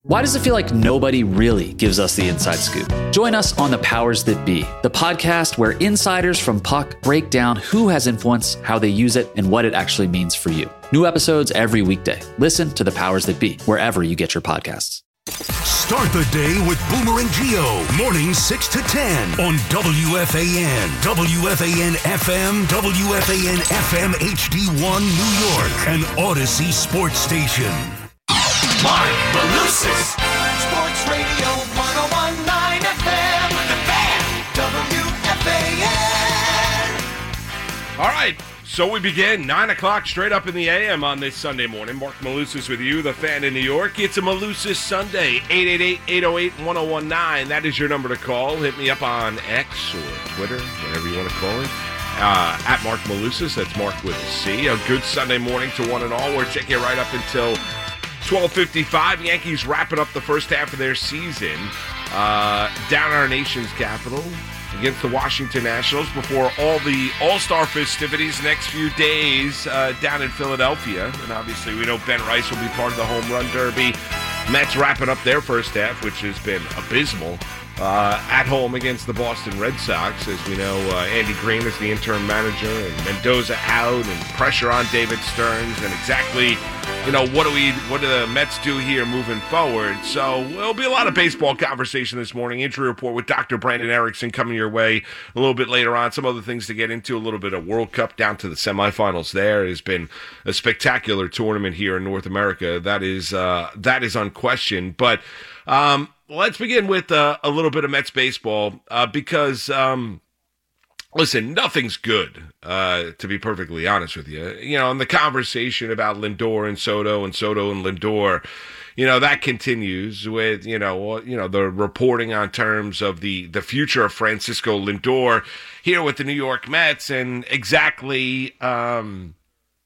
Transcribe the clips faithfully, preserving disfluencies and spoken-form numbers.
Why does it feel like nobody really gives us the inside scoop? Join us on The Powers That Be, the podcast where insiders from Puck break down who has influence, how they use it, and what it actually means for you. New episodes every weekday. Listen to The Powers That Be, wherever you get your podcasts. Start the day with Boomer and Gio, mornings six to ten on W F A N, W F A N F M, W F A N F M H D one New York, and Odyssey Sports Station. Mark Malusis, Sports Radio one oh one point nine F M, The Fan, W F A N. All right, so we begin nine o'clock straight up in the A M on this Sunday morning. Mark Malusis with you, The Fan in New York. It's a Malusis Sunday, eight eight eight, eight oh eight, one oh one nine. That is your number to call. Hit me up on X or Twitter, whatever you want to call it. Uh, at Mark Malusis, that's Mark with a C. A good Sunday morning to one and all. We're taking it right up until twelve fifty-five. Yankees wrapping up the first half of their season uh, down in our nation's capital against the Washington Nationals before all the All-Star festivities next few days uh, down in Philadelphia. And obviously we know Ben Rice will be part of the Home Run Derby. Mets wrapping up their first half, which has been abysmal, uh, at home against the Boston Red Sox. As we know, uh, Andy Green is the interim manager, and Mendoza out, and pressure on David Stearns, and exactly, you know, what do we, what do the Mets do here moving forward? So there'll be a lot of baseball conversation this morning. Injury report with Doctor Brandon Erickson coming your way a little bit later on. Some other things to get into, a little bit of World Cup down to the semifinals there. It has been a spectacular tournament here in North America. That is, uh, that is unquestioned. But, um, let's begin with uh, a little bit of Mets baseball uh, because, um, listen, nothing's good, uh, to be perfectly honest with you. You know, and the conversation about Lindor and Soto and Soto and Lindor, you know, that continues with, you know, you know, the reporting on terms of the, the future of Francisco Lindor here with the New York Mets and exactly, um,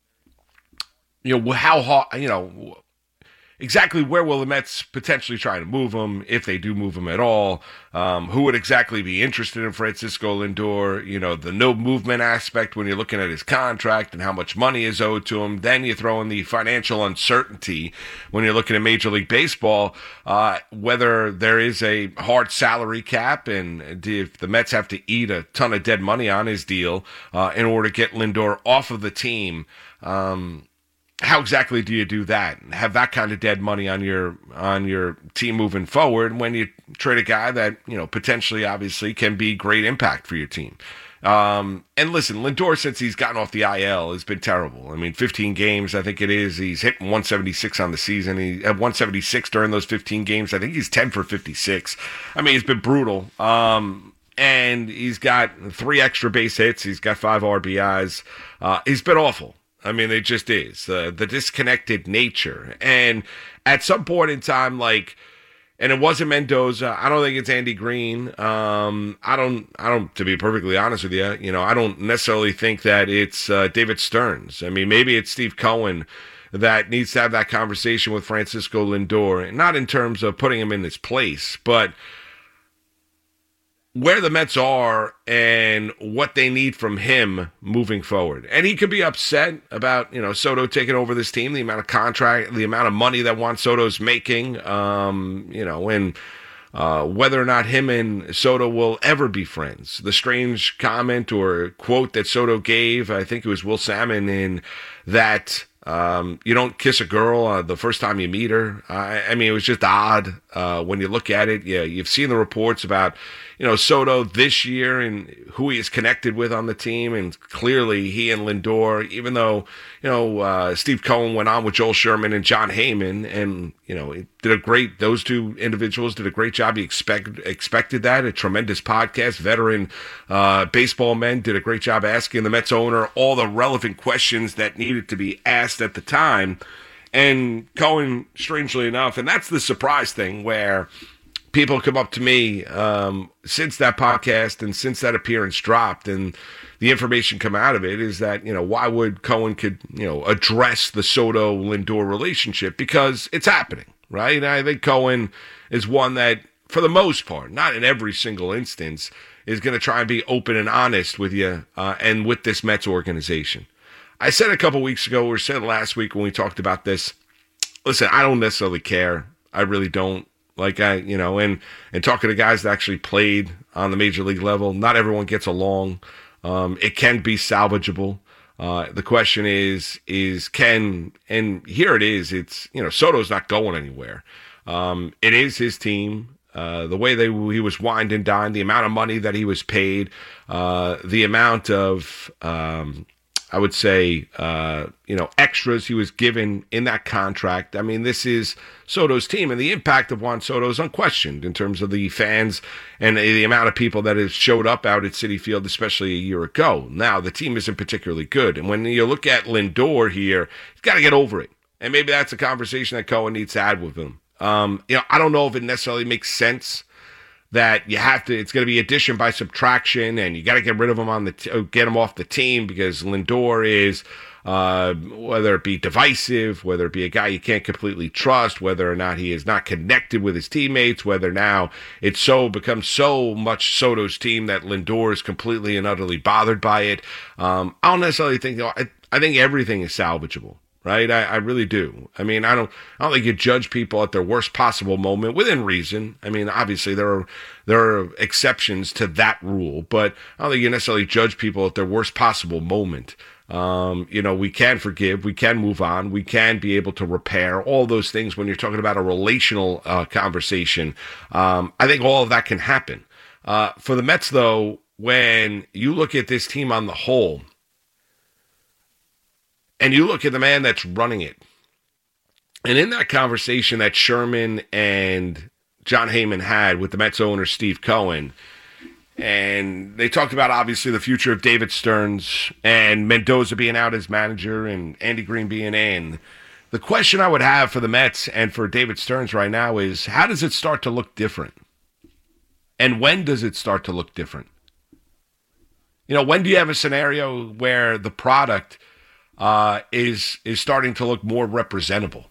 you know, how hot, you know, exactly where will the Mets potentially try to move him, if they do move him at all? Um, who would exactly be interested in Francisco Lindor? You know, the no movement aspect when you're looking at his contract and how much money is owed to him. Then you throw in the financial uncertainty when you're looking at Major League Baseball, uh, whether there is a hard salary cap and if the Mets have to eat a ton of dead money on his deal uh, in order to get Lindor off of the team. Um How exactly do you do that? Have that kind of dead money on your on your team moving forward when you trade a guy that, you know, potentially, obviously, can be great impact for your team? Um, and listen, Lindor, since he's gotten off the I L, has been terrible. I mean, fifteen games, I think it is. He's hitting one seventy-six on the season. He had one seventy-six during those fifteen games. I think he's ten for fifty-six. I mean, he's been brutal. Um, and he's got three extra base hits. He's got five R B Is. Uh, he's been awful. I mean, it just is. Uh, the disconnected nature. And at some point in time, like, and it wasn't Mendoza. I don't think it's Andy Green. Um, I don't, I don't, to be perfectly honest with you, you know, I don't necessarily think that it's uh, David Stearns. I mean, maybe it's Steve Cohen that needs to have that conversation with Francisco Lindor. Not in terms of putting him in his place, but where the Mets are and what they need from him moving forward. And he could be upset about, you know, Soto taking over this team, the amount of contract, the amount of money that Juan Soto's making, um, you know, and uh, whether or not him and Soto will ever be friends. The strange comment or quote that Soto gave, I think it was Will Salmon, in that Um, you don't kiss a girl uh, the first time you meet her. Uh, I mean, it was just odd uh, when you look at it. Yeah, you've seen the reports about, you know, Soto this year and who he is connected with on the team, and clearly he and Lindor, even though, you know, uh, Steve Cohen went on with Joel Sherman and John Heyman, and, you know, it did a great, those two individuals did a great job. You expect, expected that. A tremendous podcast. Veteran uh, baseball men did a great job asking the Mets owner all the relevant questions that needed to be asked at the time. And Cohen, strangely enough, and that's the surprise thing, where people come up to me um, since that podcast and since that appearance dropped, and the information come out of it is that, you know, why would Cohen could, you know, address the Soto-Lindor relationship? Because it's happening, right? And I think Cohen is one that, for the most part, not in every single instance, is going to try and be open and honest with you uh, and with this Mets organization. I said a couple weeks ago, or said last week when we talked about this, listen, I don't necessarily care I really don't. Like, I, you know, and, and talking to guys that actually played on the major league level, not everyone gets along. Um, it can be salvageable. Uh, the question is, is can, and here it is, it's, you know, Soto's not going anywhere. Um, it is his team. Uh, the way they he was wined and dined, the amount of money that he was paid, uh, the amount of, um, I would say, uh, you know, extras he was given in that contract. I mean, this is Soto's team, and the impact of Juan Soto is unquestioned in terms of the fans and the amount of people that have showed up out at Citi Field, especially a year ago. Now, the team isn't particularly good, and when you look at Lindor here, he's got to get over it, and maybe that's a conversation that Cohen needs to have with him. Um, you know, I don't know if it necessarily makes sense that you have to, it's going to be addition by subtraction, and you got to get rid of him on the, t- get him off the team because Lindor is, uh, whether it be divisive, whether it be a guy you can't completely trust, whether or not he is not connected with his teammates, whether now it's so becomes so much Soto's team that Lindor is completely and utterly bothered by it. Um, I don't necessarily think, you know, I, I think everything is salvageable. Right, I, I really do. I mean, I don't. I don't think you judge people at their worst possible moment within reason. I mean, obviously there are there are exceptions to that rule, but I don't think you necessarily judge people at their worst possible moment. Um, you know, we can forgive, we can move on, we can be able to repair all those things. When you're talking about a relational uh, conversation, um, I think all of that can happen. Uh, for the Mets, though, when you look at this team on the whole. And you look at the man that's running it. And in that conversation that Sherman and John Heyman had with the Mets owner, Steve Cohen, and they talked about, obviously, the future of David Stearns and Mendoza being out as manager and Andy Green being in. The question I would have for the Mets and for David Stearns right now is, how does it start to look different? And when does it start to look different? You know, when do you have a scenario where the product Uh, is is starting to look more representable?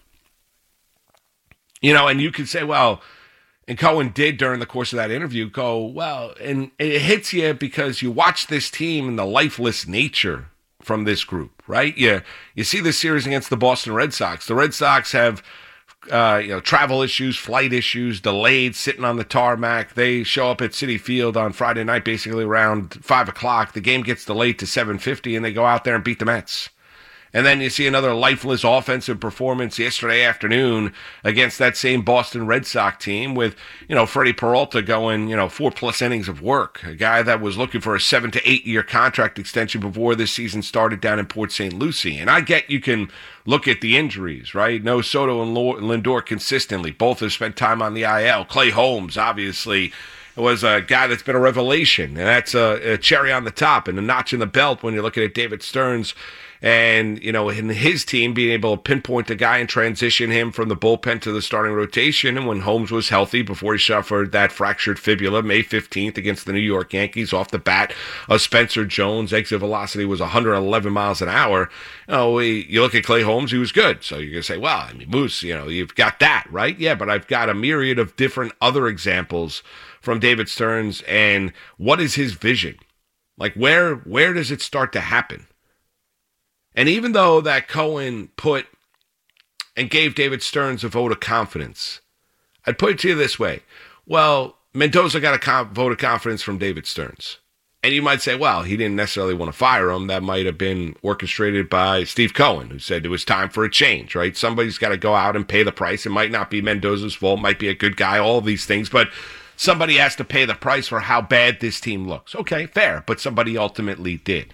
You know, and you could say, well, and Cohen did during the course of that interview go, well, and it hits you because you watch this team and the lifeless nature from this group, right? You, you see this series against the Boston Red Sox. The Red Sox have uh, you know, travel issues, flight issues, delayed, sitting on the tarmac. They show up at Citi Field on Friday night, basically around five o'clock. The game gets delayed to seven fifty, and they go out there and beat the Mets. And then you see another lifeless offensive performance yesterday afternoon against that same Boston Red Sox team with, you know, Freddie Peralta going, you know, four plus innings of work. A guy that was looking for a seven to eight year contract extension before this season started down in Port Saint Lucie. And I get you can look at the injuries, right? No Soto and Lindor consistently. Both have spent time on the I L. Clay Holmes, obviously, was a guy that's been a revelation. And that's a, a cherry on the top and a notch in the belt when you're looking at David Stearns. And, you know, in his team being able to pinpoint a guy and transition him from the bullpen to the starting rotation. And when Holmes was healthy before he suffered that fractured fibula May fifteenth against the New York Yankees off the bat of Spencer Jones, exit velocity was one hundred eleven miles an hour. You know, we, you look at Clay Holmes, he was good. So you're going to say, well, I mean, Moose, you know, you've got that, right? Yeah, but I've got a myriad of different other examples from David Stearns. And what is his vision? Like, where where does it start to happen? And even though that Cohen put and gave David Stearns a vote of confidence, I'd put it to you this way. Well, Mendoza got a com- vote of confidence from David Stearns. And you might say, well, he didn't necessarily want to fire him. That might have been orchestrated by Steve Cohen, who said it was time for a change, right? Somebody's got to go out and pay the price. It might not be Mendoza's fault, might be a good guy, all of these things, but somebody has to pay the price for how bad this team looks. Okay, fair, but somebody ultimately did.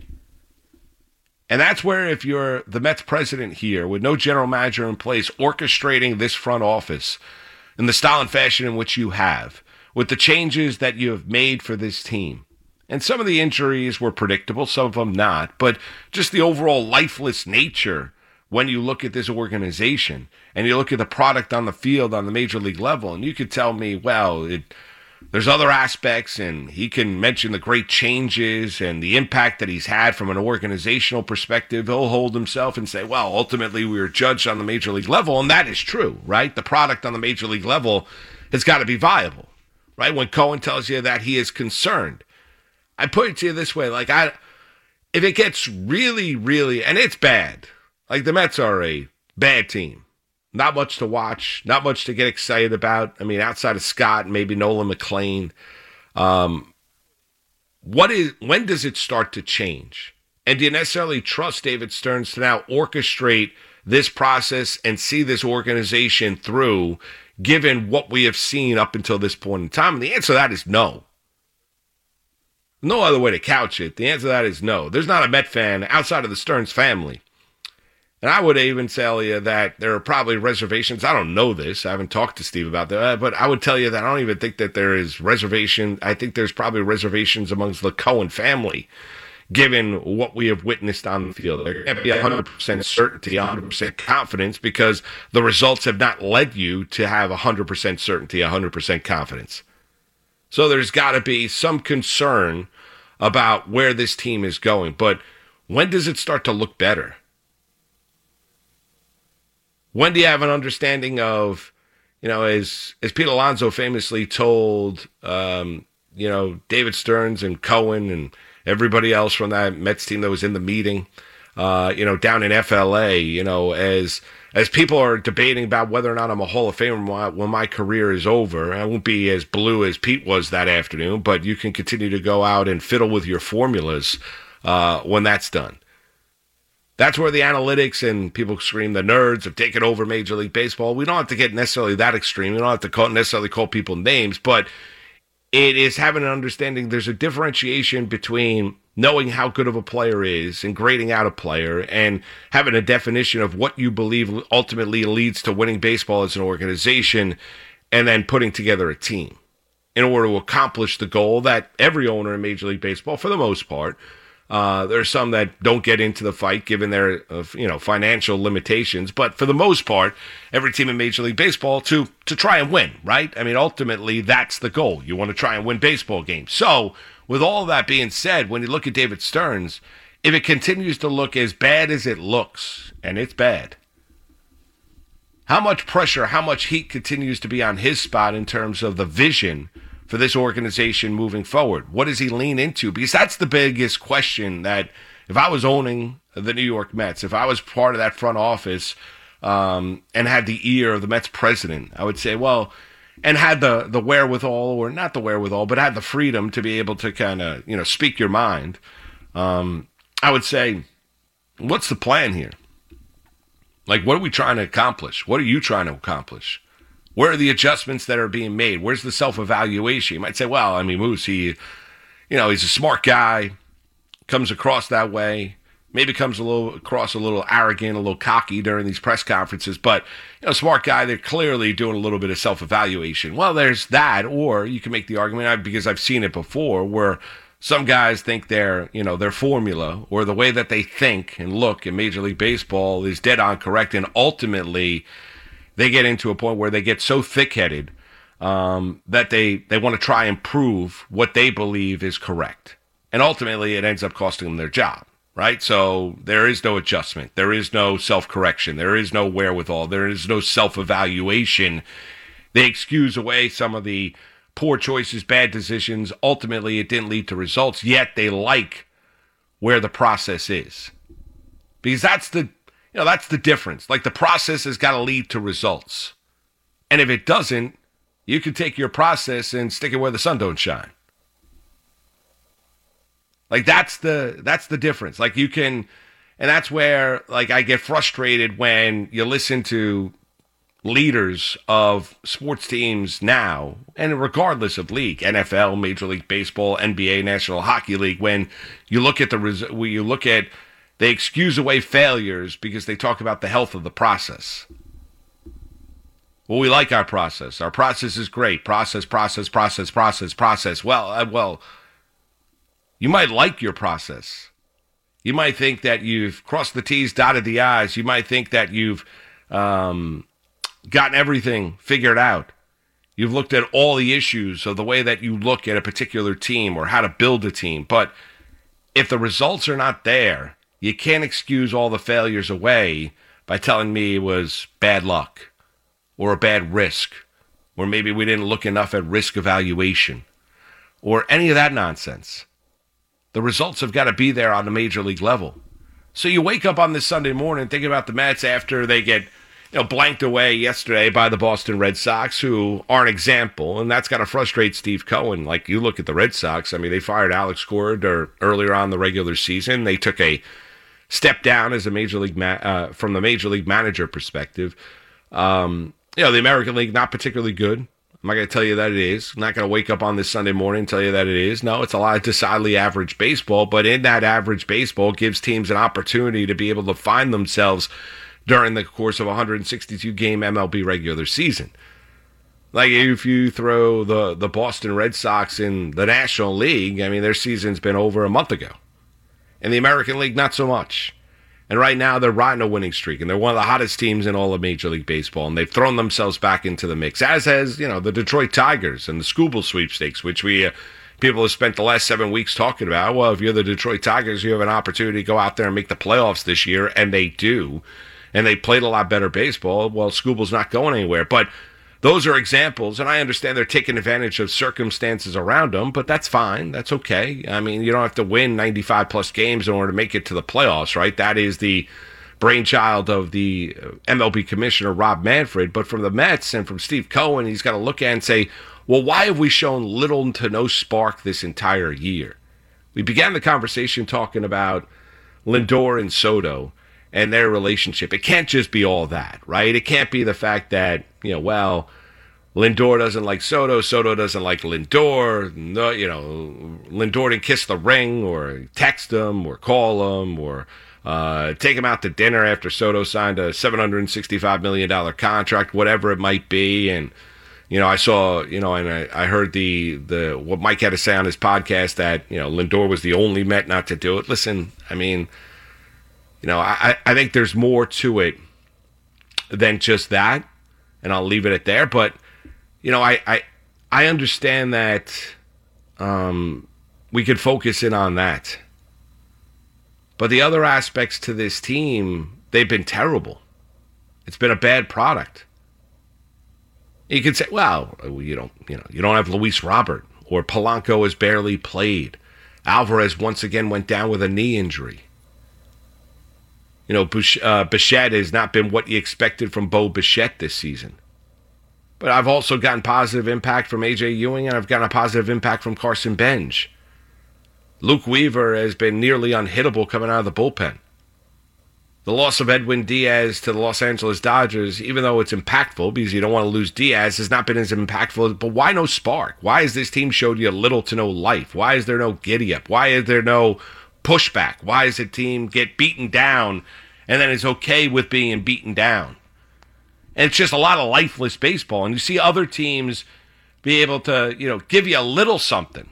And that's where, if you're the Mets president here, with no general manager in place, orchestrating this front office in the style and fashion in which you have, with the changes that you have made for this team, and some of the injuries were predictable, some of them not, but just the overall lifeless nature when you look at this organization, and you look at the product on the field on the major league level, and you could tell me, well, it... there's other aspects, and he can mention the great changes and the impact that he's had from an organizational perspective. He'll hold himself and say, well, ultimately we were judged on the major league level, and that is true, right? The product on the major league level has got to be viable, right? When Cohen tells you that he is concerned, I put it to you this way, like, I, if it gets really, really, and it's bad, like the Mets are a bad team. not much to watch, not much to get excited about. I mean, outside of Scott, maybe Nolan McLean. Um, what is when does it start to change? And do you necessarily trust David Stearns to now orchestrate this process and see this organization through, given what we have seen up until this point in time? And the answer to that is no. No other way to couch it. The answer to that is no. There's not a Met fan outside of the Stearns family. And I would even tell you that there are probably reservations. I don't know this. I haven't talked to Steve about that. But I would tell you that I don't even think that there is reservation. I think there's probably reservations amongst the Cohen family, given what we have witnessed on the field. There can't be one hundred percent certainty, one hundred percent confidence, because the results have not led you to have one hundred percent certainty, one hundred percent confidence. So there's got to be some concern about where this team is going. But when does it start to look better? When do you have an understanding of, you know, as as Pete Alonso famously told, um, you know, David Stearns and Cohen and everybody else from that Mets team that was in the meeting, uh, you know, down in F L A, you know, as as people are debating about whether or not I'm a Hall of Famer when my career is over. I won't be as blue as Pete was that afternoon, but you can continue to go out and fiddle with your formulas uh, when that's done. That's where the analytics and people scream the nerds have taken over Major League Baseball. We don't have to get necessarily that extreme. We don't have to call, necessarily call people names, but it is having an understanding there's a differentiation between knowing how good of a player is and grading out a player and having a definition of what you believe ultimately leads to winning baseball as an organization and then putting together a team in order to accomplish the goal that every owner in Major League Baseball, for the most part, Uh, there are some that don't get into the fight given their, uh, you know, financial limitations. But for the most part, every team in Major League Baseball to to try and win, right? I mean, ultimately, that's the goal. You want to try and win baseball games. So, with all that being said, when you look at David Stearns, if it continues to look as bad as it looks, and it's bad, how much pressure, how much heat continues to be on his spot in terms of the vision for this organization moving forward? What does he lean into? Because that's the biggest question that if I was owning the New York Mets, if I was part of that front office um, and had the ear of the Mets president, I would say, well, and had the, the wherewithal, or not the wherewithal, but had the freedom to be able to kind of, you know, speak your mind, um, I would say, what's the plan here? Like, what are we trying to accomplish? What are you trying to accomplish? Where are the adjustments that are being made? Where's the self-evaluation? You might say, well, I mean, Moose, he, you know, he's a smart guy, comes across that way, maybe comes a little across a little arrogant, a little cocky during these press conferences, but, you know, smart guy, they're clearly doing a little bit of self-evaluation. Well, there's that, or you can make the argument, because I've seen it before, where some guys think their, you know, their formula or the way that they think and look in Major League Baseball is dead on correct, and ultimately they get into a point where they get so thick-headed um, that they, they want to try and prove what they believe is correct. And ultimately, it ends up costing them their job, right? So there is no adjustment. There is no self-correction. There is no wherewithal. There is no self-evaluation. They excuse away some of the poor choices, bad decisions. Ultimately, it didn't lead to results, yet they like where the process is. Because that's the You know, that's the difference. Like, the process has got to lead to results. And if it doesn't, you can take your process and stick it where the sun don't shine. Like, that's the that's the difference. Like, you can, and that's where, like, I get frustrated when you listen to leaders of sports teams now, and regardless of league, N F L, Major League Baseball, N B A, National Hockey League, when you look at the res- when you look at they excuse away failures because they talk about the health of the process. Well, we like our process. Our process is great. Process, process, process, process, process. Well, uh, well, you might like your process. You might think that you've crossed the T's, dotted the I's. You might think that you've um, gotten everything figured out. You've looked at all the issues of the way that you look at a particular team or how to build a team. But if the results are not there, you can't excuse all the failures away by telling me it was bad luck or a bad risk, or maybe we didn't look enough at risk evaluation or any of that nonsense. The results have got to be there on the major league level. So you wake up on this Sunday morning thinking about the Mets after they get, you know, blanked away yesterday by the Boston Red Sox, who are an example, and that's got to frustrate Steve Cohen. Like, you look at the Red Sox, I mean, they fired Alex Cora earlier on in the regular season. They took a step down as a major league ma- uh, from the major league manager perspective. Um, you know, the American League, not particularly good. I'm not going to tell you that it is. I'm not going to wake up on this Sunday morning and tell you that it is. No, it's a lot of decidedly average baseball, but in that average baseball, it gives teams an opportunity to be able to find themselves during the course of a one hundred sixty-two game M L B regular season. Like, if you throw the, the Boston Red Sox in the National League, I mean, their season's been over a month ago. In the American League, not so much. And right now, they're riding a winning streak, and they're one of the hottest teams in all of Major League Baseball, and they've thrown themselves back into the mix, as has, you know, the Detroit Tigers and the Scooble sweepstakes, which we uh, people have spent the last seven weeks talking about. Well, if you're the Detroit Tigers, you have an opportunity to go out there and make the playoffs this year, and they do. And they played a lot better baseball. Well, Scooble's not going anywhere. But those are examples, and I understand they're taking advantage of circumstances around them, but that's fine. That's okay. I mean, you don't have to win ninety-five plus games in order to make it to the playoffs, right? That is the brainchild of the M L B commissioner, Rob Manfred. But from the Mets and from Steve Cohen, he's got to look at and say, well, why have we shown little to no spark this entire year? We began the conversation talking about Lindor and Soto and their relationship. It can't just be all that, right? It can't be the fact that, you know, well, Lindor doesn't like Soto, Soto doesn't like Lindor, no, you know, Lindor didn't kiss the ring or text him or call him or uh, take him out to dinner after Soto signed a seven hundred sixty-five million dollars contract, whatever it might be. And, you know, I saw, you know, and I, I heard the, the what Mike had to say on his podcast that, you know, Lindor was the only Met not to do it. Listen, I mean, you know, I, I think there's more to it than just that, and I'll leave it at there. But, you know, I I, I understand that um, we could focus in on that. But the other aspects to this team, they've been terrible. It's been a bad product. You could say, well, you don't, you know, you don't have Luis Robert, or Polanco has barely played. Alvarez once again went down with a knee injury. You know, Buch- uh, Bichette has not been what you expected from Bo Bichette this season. But I've also gotten positive impact from A J Ewing, and I've gotten a positive impact from Carson Bench. Luke Weaver has been nearly unhittable coming out of the bullpen. The loss of Edwin Diaz to the Los Angeles Dodgers, even though it's impactful because you don't want to lose Diaz, has not been as impactful. But why no spark? Why has this team showed you little to no life? Why is there no giddy-up? Why is there no pushback? Why does the team get beaten down and then it's okay with being beaten down? And it's just a lot of lifeless baseball. And you see other teams be able to, you know, give you a little something.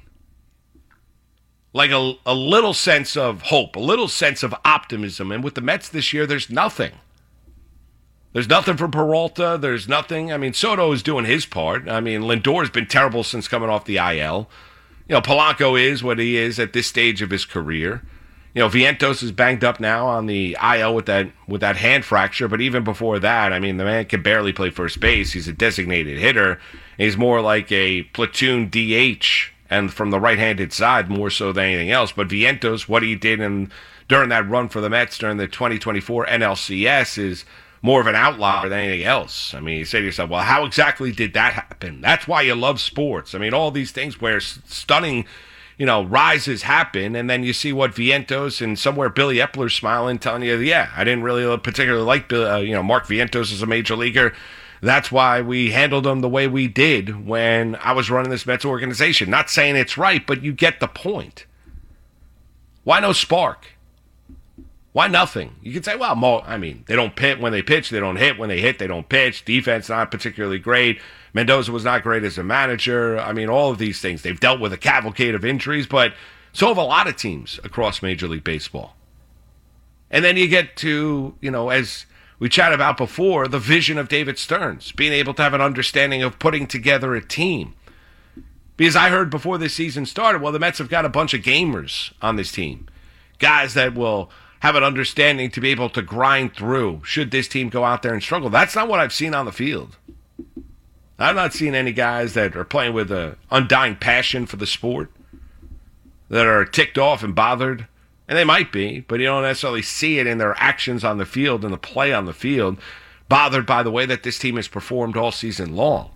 Like a, a little sense of hope, a little sense of optimism. And with the Mets this year, there's nothing. There's nothing for Peralta. There's nothing. I mean, Soto is doing his part. I mean, Lindor's been terrible since coming off the I L. You know, Polanco is what he is at this stage of his career. You know, Vientos is banged up now on the I L with that with that hand fracture. But even before that, I mean, the man can barely play first base. He's a designated hitter. He's more like a platoon D H, and from the right-handed side more so than anything else. But Vientos, what he did in, during that run for the Mets during the twenty twenty-four N L C S is more of an outlier than anything else. I mean, you say to yourself, well, how exactly did that happen? That's why you love sports. I mean, all these things where stunning, you know, rises happen, and then you see what Vientos and somewhere Billy Epler's smiling, telling you, yeah, I didn't really particularly like, uh, you know, Mark Vientos as a major leaguer. That's why we handled him the way we did when I was running this Mets organization. Not saying it's right, but you get the point. Why no spark? Why nothing? You could say, well, Mo, I mean, they don't hit when they pitch. They don't hit when they hit. They don't pitch. Defense not particularly great. Mendoza was not great as a manager. I mean, all of these things. They've dealt with a cavalcade of injuries, but so have a lot of teams across Major League Baseball. And then you get to, you know, as we chatted about before, the vision of David Stearns, being able to have an understanding of putting together a team. Because I heard before this season started, well, the Mets have got a bunch of gamers on this team. Guys that will have an understanding to be able to grind through should this team go out there and struggle. That's not what I've seen on the field. I've not seen any guys that are playing with an undying passion for the sport, that are ticked off and bothered. And they might be, but you don't necessarily see it in their actions on the field and the play on the field. bothered by the way that this team has performed all season long.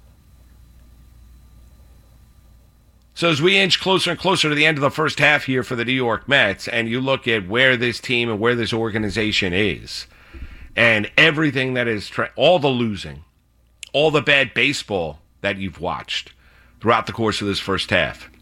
So as we inch closer and closer to the end of the first half here for the New York Mets, and you look at where this team and where this organization is, and everything that is, tra- all the losing, all the bad baseball that you've watched throughout the course of this first half,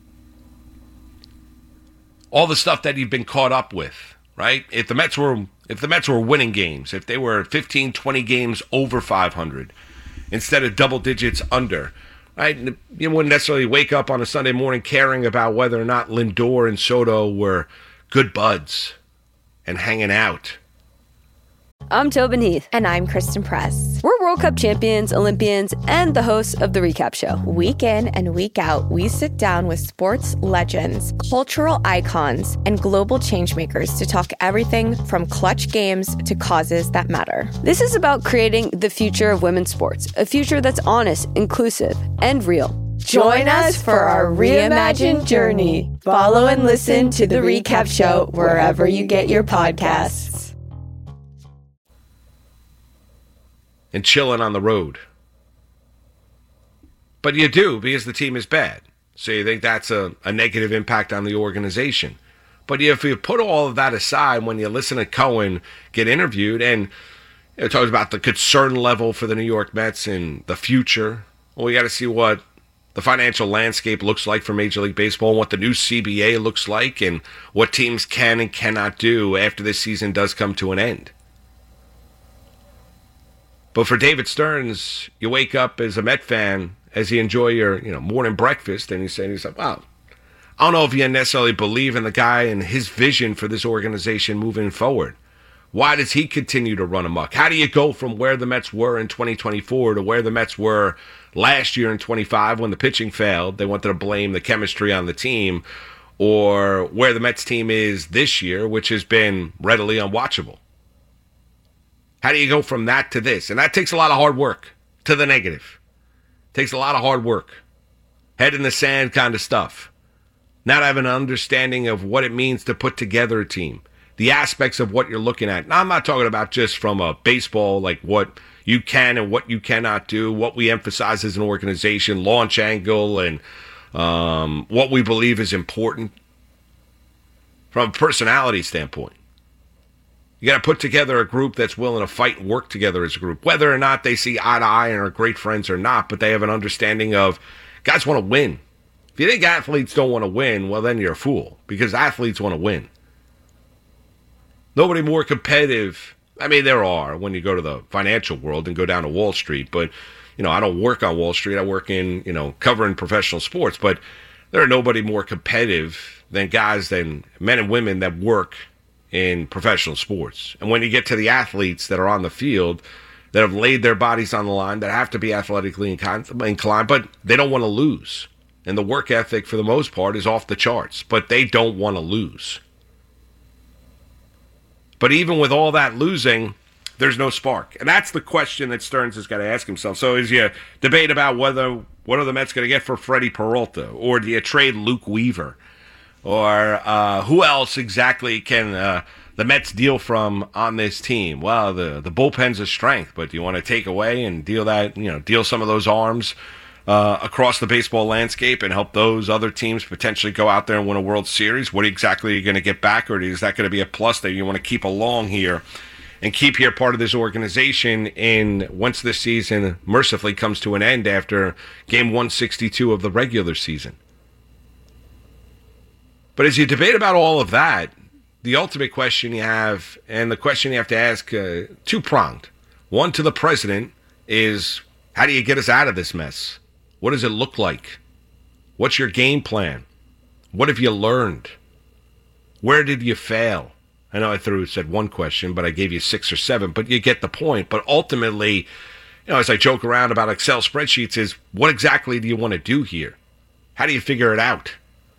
all the stuff that you've been caught up with, right? If the Mets were, if the Mets were winning games, if they were fifteen, twenty games over five hundred instead of double digits under, right? You wouldn't necessarily wake up on a Sunday morning caring about whether or not Lindor and Soto were good buds and hanging out. I'm Tobin Heath. And I'm Kristen Press. We're World Cup champions, Olympians, and the hosts of The Recap Show. Week in and week out, we sit down with sports legends, cultural icons, and global changemakers to talk everything from clutch games to causes that matter. This is about creating the future of women's sports, a future that's honest, inclusive, and real. Join us for our reimagined journey. Follow and listen to The Recap Show wherever you get your podcasts. And chilling on the road. But you do, because the team is bad. So you think that's a, a negative impact on the organization. But if you put all of that aside when you listen to Cohen get interviewed, and it talks about the concern level for the New York Mets and the future, well, we got to see what the financial landscape looks like for Major League Baseball and what the new C B A looks like and what teams can and cannot do after this season does come to an end. But for David Stearns, you wake up as a Met fan, as you enjoy your you know morning breakfast, and you say to yourself, wow, I don't know if you necessarily believe in the guy and his vision for this organization moving forward. Why does he continue to run amok? How do you go from where the Mets were in twenty twenty-four to where the Mets were last year in twenty-five when the pitching failed? They wanted to blame the chemistry on the team, or where the Mets team is this year, which has been readily unwatchable. How do you go from that to this? And that takes a lot of hard work to the negative. Takes a lot of hard work. Head in the sand kind of stuff. Not having an understanding of what it means to put together a team. The aspects of what you're looking at. Now, I'm not talking about just from a baseball, like what you can and what you cannot do, what we emphasize as an organization, launch angle, and um, what we believe is important from a personality standpoint. You got to put together a group that's willing to fight and work together as a group, whether or not they see eye to eye and are great friends or not, but they have an understanding of guys want to win. If you think athletes don't want to win, well, then you're a fool, because athletes want to win. Nobody more competitive. I mean, there are when you go to the financial world and go down to Wall Street, but, you know, I don't work on Wall Street. I work in, you know, covering professional sports, but there are nobody more competitive than guys, than men and women that work in professional sports. And when you get to the athletes that are on the field, that have laid their bodies on the line, that have to be athletically inclined, but they don't want to lose. And the work ethic, for the most part, is off the charts, but they don't want to lose. But even with all that losing, there's no spark. And that's the question that Stearns has got to ask himself. So as you debate about whether, what are the Mets going to get for Freddie Peralta, or do you trade Luke Weaver? Or uh, who else exactly can uh, the Mets deal from on this team? Well, the the bullpen's a strength, but do you want to take away and deal that, you know, deal some of those arms uh, across the baseball landscape and help those other teams potentially go out there and win a World Series? What exactly are you going to get back, or is that going to be a plus that you want to keep along here and keep here part of this organization in once this season mercifully comes to an end after game one sixty-two of the regular season? But as you debate about all of that, the ultimate question you have, and the question you have to ask, uh, two-pronged. One to the president is, how do you get us out of this mess? What does it look like? What's your game plan? What have you learned? Where did you fail? I know I threw said one question, but I gave you six or seven, but you get the point. But ultimately, you know, as I joke around about Excel spreadsheets, is what exactly do you want to do here? How do you figure it out?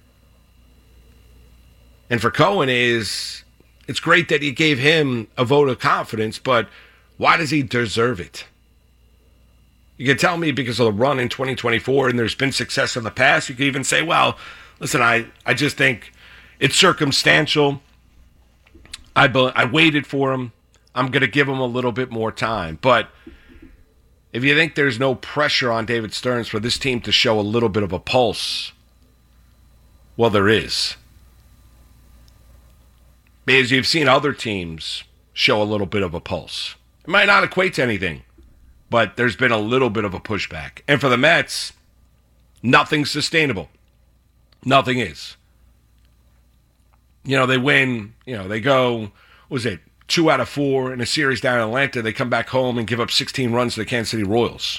And for Cohen is, it's great that you gave him a vote of confidence, but why does he deserve it? You can tell me because of the run in twenty twenty-four and there's been success in the past. You can even say, well, listen, I, I just think it's circumstantial. I, I waited for him. I'm going to give him a little bit more time. But if you think there's no pressure on David Stearns for this team to show a little bit of a pulse, well, there is. Because you've seen other teams show a little bit of a pulse. It might not equate to anything, but there's been a little bit of a pushback. And for the Mets, nothing's sustainable. Nothing is. You know, they win, you know, they go, what was it, two out of four in a series down in Atlanta. They come back home and give up sixteen runs to the Kansas City Royals.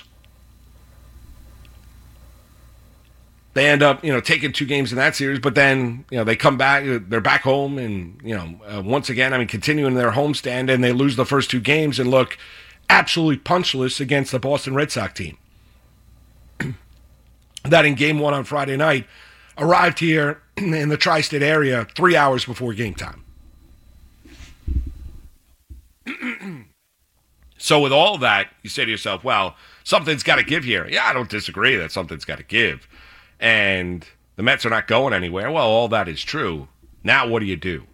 They end up, you know, taking two games in that series, but then, you know, they come back, they're back home and, you know, uh, once again, I mean, continuing their homestand, and they lose the first two games and look absolutely punchless against the Boston Red Sox team. That in game one on Friday night arrived here in the tri-state area three hours before game time. So with all that, you say to yourself, well, something's got to give here. Yeah, I don't disagree that something's got to give. And the Mets are not going anywhere. Well, all that is true. Now what do you do?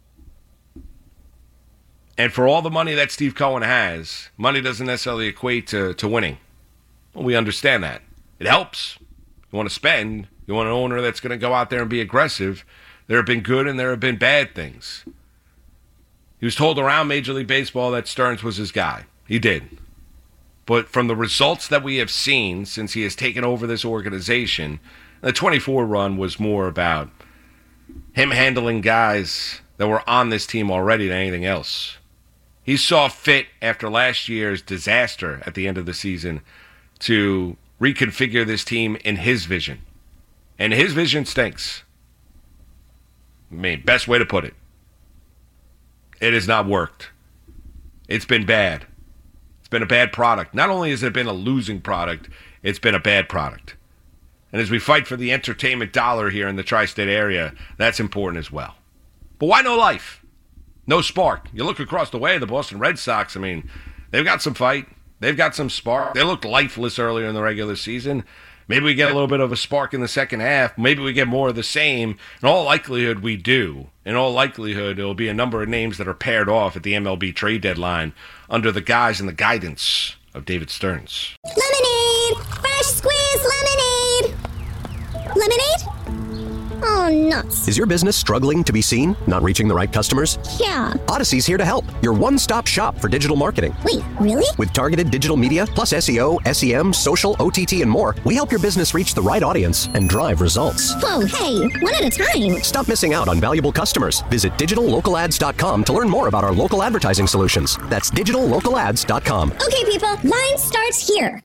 And for all the money that Steve Cohen has, money doesn't necessarily equate to, to winning. Well, we understand that. It helps. You want to spend. You want an owner that's going to go out there and be aggressive. There have been good and there have been bad things. He was told around Major League Baseball that Stearns was his guy. He did. But from the results that we have seen since he has taken over this organization, the twenty-four run was more about him handling guys that were on this team already than anything else. He saw fit after last year's disaster at the end of the season to reconfigure this team in his vision. And his vision stinks. I mean, best way to put it. It has not worked. It's been bad. It's been a bad product. Not only has it been a losing product, it's been a bad product. And as we fight for the entertainment dollar here in the tri-state area, that's important as well. But why no life? No spark. You look across the way, the Boston Red Sox, I mean, they've got some fight. They've got some spark. They looked lifeless earlier in the regular season. Maybe we get a little bit of a spark in the second half. Maybe we get more of the same. In all likelihood, we do. In all likelihood, there will be a number of names that are paired off at the M L B trade deadline under the guise and the guidance of David Stearns. Lemonade! Fresh squeezed lemonade! Lemonade? Oh, nuts. Is your business struggling to be seen? Not reaching the right customers? Yeah. Odyssey's here to help. Your one-stop shop for digital marketing. Wait, really? With targeted digital media, plus S E O, S E M, social, O T T, and more, we help your business reach the right audience and drive results. Whoa, hey, one at a time. Stop missing out on valuable customers. Visit digital local ads dot com to learn more about our local advertising solutions. That's digital local ads dot com. Okay, people, line starts here.